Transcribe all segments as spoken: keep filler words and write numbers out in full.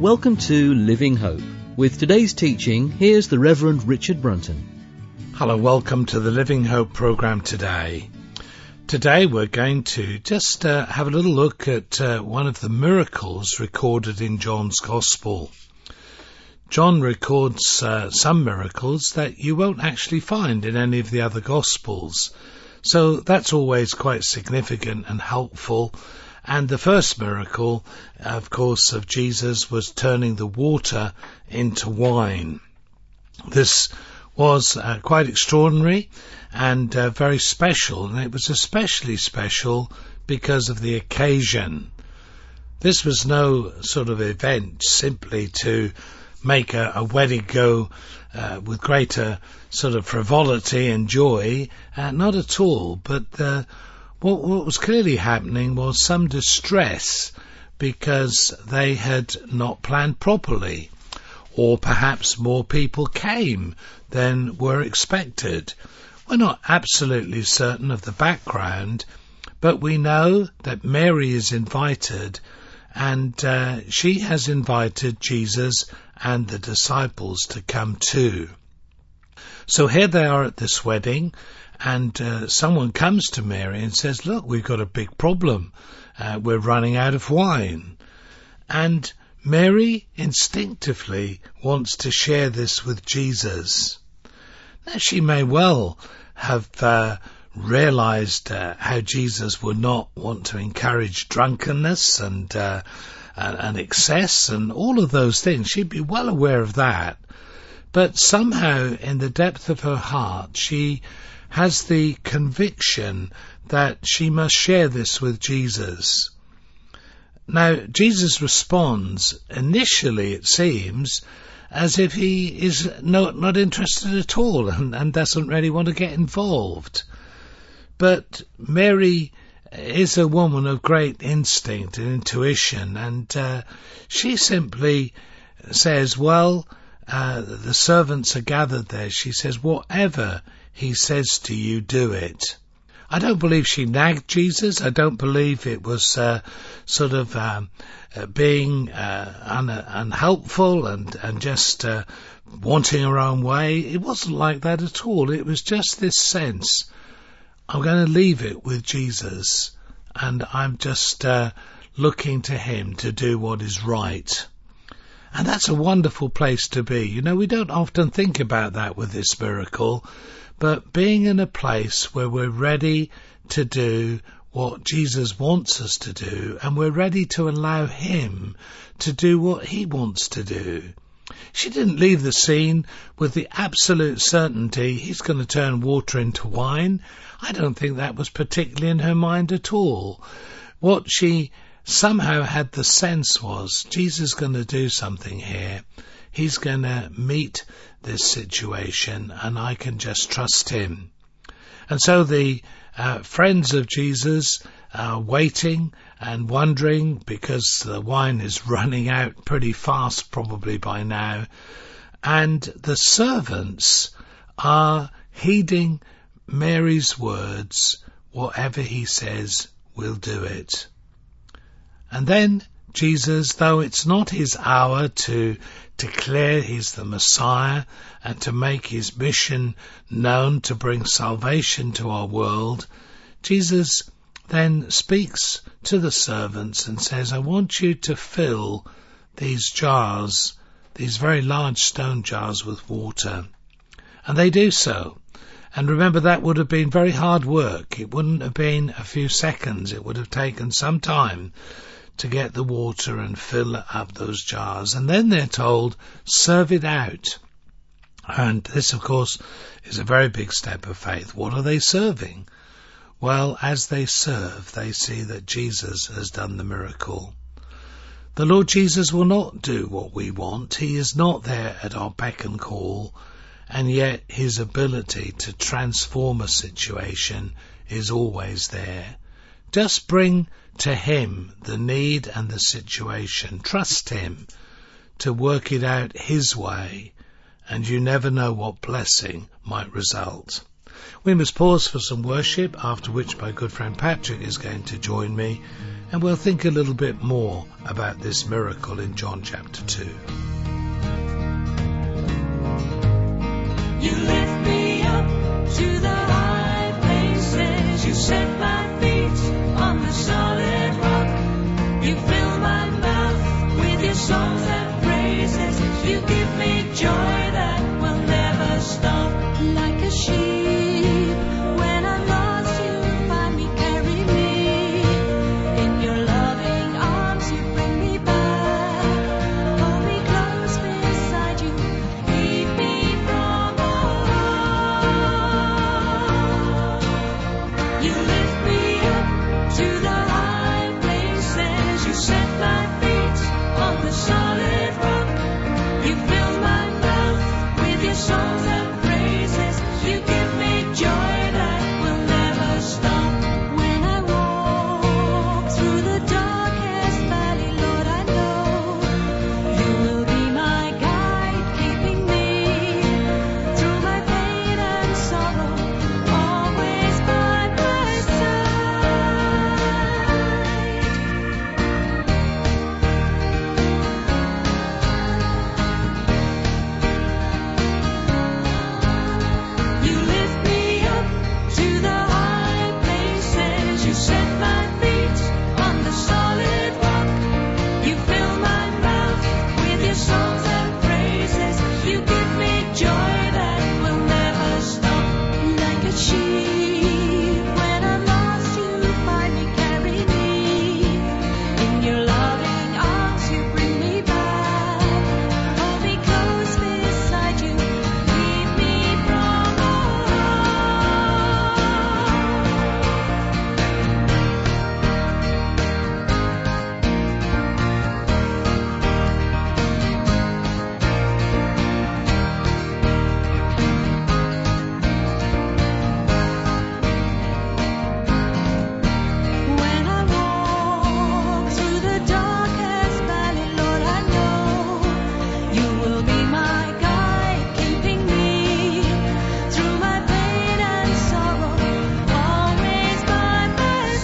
Welcome to Living Hope. With today's teaching, here's the Reverend Richard Brunton. Hello, welcome to the Living Hope program today. Today we're going to just uh, have a little look at uh, one of the miracles recorded in John's Gospel. John records uh, some miracles that you won't actually find in any of the other Gospels. So that's always quite significant and helpful. And the first miracle, of course, of Jesus was turning the water into wine. This was uh, quite extraordinary and uh, very special, and it was especially special because of the occasion. This was no sort of event simply to make a, a wedding go uh, with greater sort of frivolity and joy, uh, not at all, but uh, What, what was clearly happening was some distress because they had not planned properly, or perhaps more people came than were expected. We're not absolutely certain of the background, but we know that Mary is invited, and uh, she has invited Jesus and the disciples to come too. So here they are at this wedding, and uh, someone comes to Mary and says, look, we've got a big problem. Uh, we're running out of wine. And Mary instinctively wants to share this with Jesus. Now, she may well have uh, realized uh, how Jesus would not want to encourage drunkenness and, uh, and, and excess and all of those things. She'd be well aware of that. But somehow, in the depth of her heart, she has the conviction that she must share this with Jesus. Now, Jesus responds, initially it seems, as if he is not, not interested at all and, and doesn't really want to get involved. But Mary is a woman of great instinct and intuition, and uh, she simply says, well, uh, the servants are gathered there. She says, whatever he says to you, do it. I don't believe she nagged Jesus. I don't believe it was uh, sort of um, uh, being uh, un- unhelpful and, and just uh, wanting her own way. It wasn't like that at all. It was just this sense, I'm going to leave it with Jesus, and I'm just uh, looking to him to do what is right. And that's a wonderful place to be. You know, we don't often think about that with this miracle, but being in a place where we're ready to do what Jesus wants us to do, and we're ready to allow him to do what he wants to do. She didn't leave the scene with the absolute certainty he's going to turn water into wine. I don't think that was particularly in her mind at all. What she somehow had the sense was, Jesus is going to do something here. He's going to meet this situation, and I can just trust him. And so the uh, friends of Jesus are waiting and wondering, because the wine is running out pretty fast probably by now, and the servants are heeding Mary's words, whatever he says, we'll do it. And then Jesus, though it's not his hour to declare he's the Messiah and to make his mission known to bring salvation to our world, Jesus then speaks to the servants and says, I want you to fill these jars, these very large stone jars, with water. And they do so. And remember, that would have been very hard work. It wouldn't have been a few seconds. It would have taken some time to get the water and fill up those jars. And then they're told, serve it out. And this, of course, is a very big step of faith. What are they serving? Well, as they serve, they see that Jesus has done the miracle. The Lord Jesus will not do what we want. He is not there at our beck and call, and yet his ability to transform a situation is always there. Just bring to him the need and the situation. Trust him to work it out his way, and you never know what blessing might result. We must pause for some worship, after which my good friend Patrick is going to join me, and we'll think a little bit more about this miracle in John chapter two. You lift me up to the high places. You set my feet on the solid rock. You fill my mouth with your songs and praises. You give me joy that will never stop. Like a sheep, when I'm lost, you find me, carry me. In your loving arms, you bring me back. Hold me close beside you, keep me from all harm. You lift me up to the high places. You set my feet on the solid rock. You fill my mouth with your songs and praises. You give me joy that will never stop. When I walk through the darkest valley, Lord, I know you will be my guide, keeping me through my pain and sorrow, always by my side. You lift me up to the high places. You set my feet on the solid rock. You fill my mouth with your songs and praises. You give me joy that will never stop. Like a sheep, when I'm lost, you find me, carry me. In your loving arms, you bring me back. Hold me close beside you, keep me from all harm. When I walk through the darkest valley, Lord, I know you will be my guide, keeping me through my pain and sorrow, always by my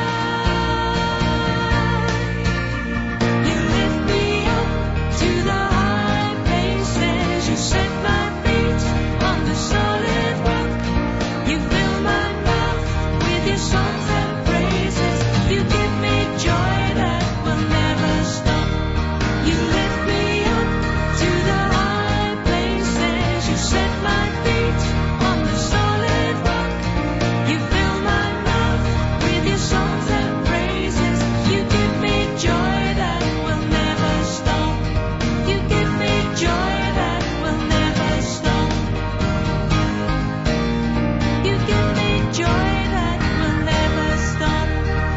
side. You lift me up to the high places. You set my feet on the solid rock. You fill my mouth with your songs and praises. You give me joy that will never stop. You lift me up to the high places. You set my feet on the solid rock. You fill my mouth with your songs and praises. You give me joy that will never stop. You give me joy that will never stop. You give me joy that will never stop.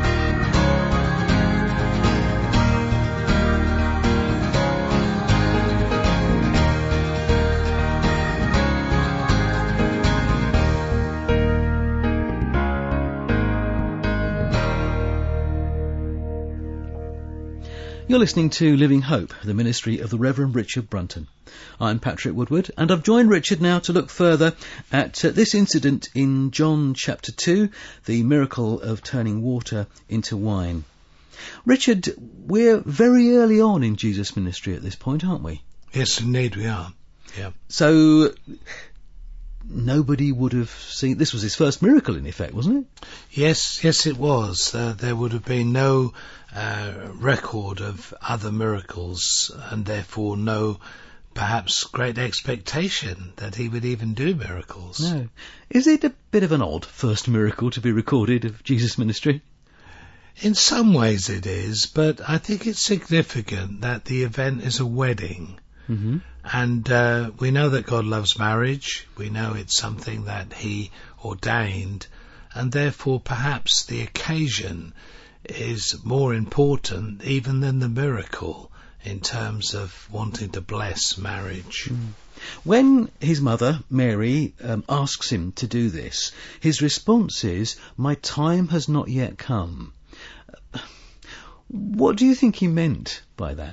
You're listening to Living Hope, the ministry of the Reverend Richard Brunton. I'm Patrick Woodward, and I've joined Richard now to look further at uh, this incident in John chapter two, the miracle of turning water into wine. Richard, we're very early on in Jesus' ministry at this point, aren't we? Yes, indeed we are. Yeah. So nobody would have seen... This was his first miracle, in effect, wasn't it? Yes, yes it was. Uh, there would have been no uh, record of other miracles, and therefore no, perhaps, great expectation that he would even do miracles. No. Is it a bit of an odd first miracle to be recorded of Jesus' ministry? In some ways it is, but I think it's significant that the event is a wedding. Mm-hmm. And uh, we know that God loves marriage. We know it's something that he ordained, and therefore perhaps the occasion is more important even than the miracle in terms of wanting to bless marriage. Mm. When his mother, Mary, um, asks him to do this, his response is, "My time has not yet come." What do you think he meant by that?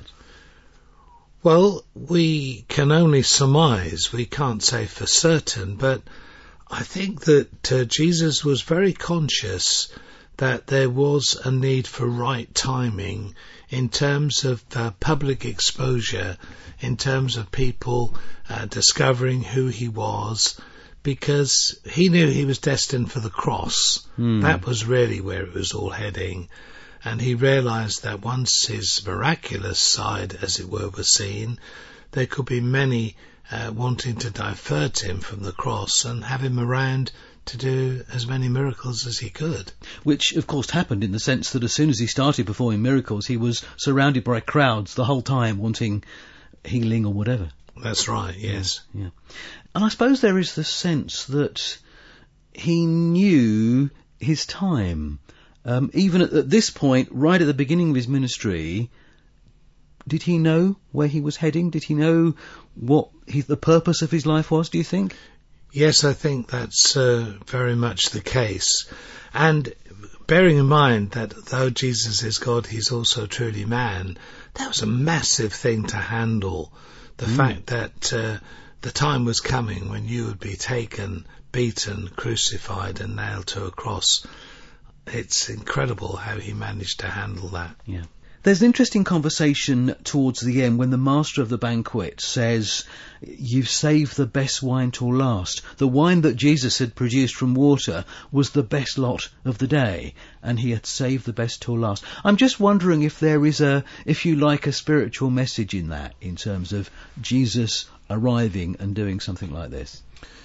Well, we can only surmise, we can't say for certain, but I think that uh, Jesus was very conscious that there was a need for right timing in terms of uh, public exposure, in terms of people uh, discovering who he was, because he knew he was destined for the cross. Mm. That was really where it was all heading. And he realized that once his miraculous side, as it were, was seen, there could be many uh, wanting to divert him from the cross and have him around to do as many miracles as he could. Which, of course, happened in the sense that as soon as he started performing miracles, he was surrounded by crowds the whole time wanting healing or whatever. That's right, yes. Yeah. And I suppose there is the sense that he knew his time. Um, even at, at this point, right at the beginning of his ministry, did he know where he was heading? Did he know what he, the purpose of his life was, do you think? Yes, I think that's uh, very much the case. And bearing in mind that though Jesus is God, he's also truly man, that was a massive thing to handle. The mm. fact that uh, the time was coming when you would be taken, beaten, crucified and nailed to a cross. It's incredible how he managed to handle that. Yeah. There's an interesting conversation towards the end when the master of the banquet says, "You've saved the best wine till last." The wine that Jesus had produced from water was the best lot of the day, and he had saved the best till last. I'm just wondering if there is a, if you like, a spiritual message in that, in terms of Jesus arriving and doing something like this.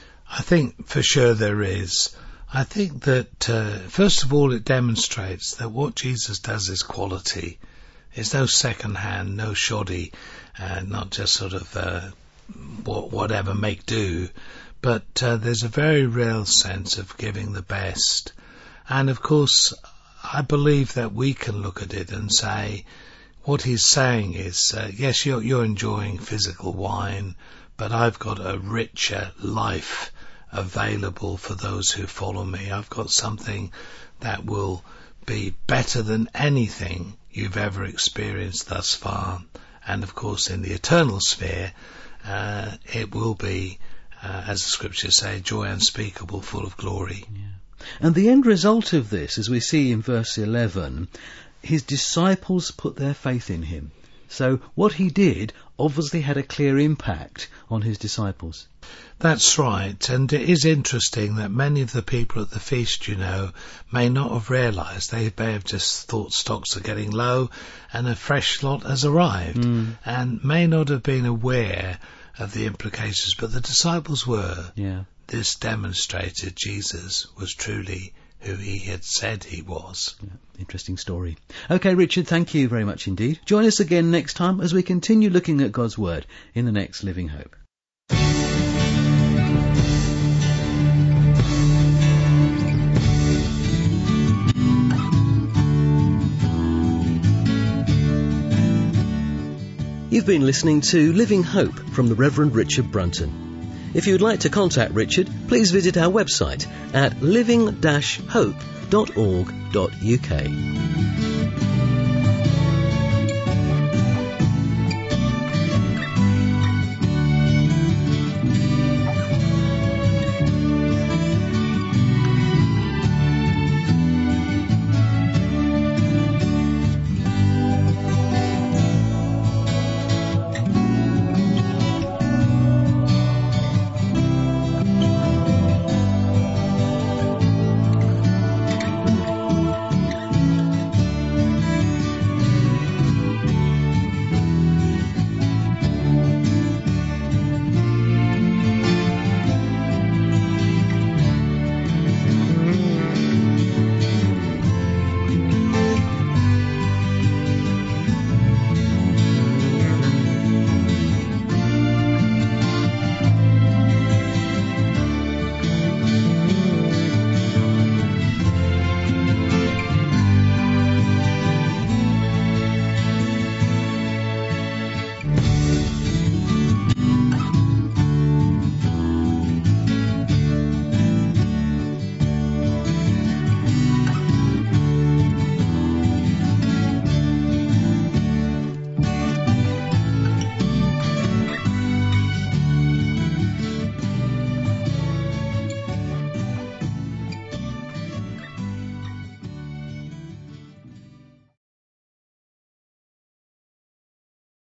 I think for sure there is. I think that, uh, first of all, it demonstrates that what Jesus does is quality. It's no second hand, no shoddy, uh, not just sort of uh, whatever, make do, but uh, there's a very real sense of giving the best. And of course, I believe that we can look at it and say, what he's saying is, uh, yes, you're, you're enjoying physical wine, but I've got a richer life available for those who follow me. I've got something that will be better than anything you've ever experienced thus far. And of course, in the eternal sphere, uh, it will be, uh, as the scriptures say, joy unspeakable, full of glory. Yeah. And the end result of this, as we see in verse eleven, his disciples put their faith in him. So what he did obviously had a clear impact on his disciples. That's right, and it is interesting that many of the people at the feast, you know, may not have realised. They may have just thought stocks are getting low and a fresh lot has arrived, mm. and may not have been aware of the implications, but the disciples were. Yeah. This demonstrated Jesus was truly who he had said he was. Yeah, interesting story. OK, Richard, thank you very much indeed. Join us again next time as we continue looking at God's Word in the next Living Hope. You've been listening to Living Hope from the Reverend Richard Brunton. If you would like to contact Richard, please visit our website at living dash hope dot org dot U K.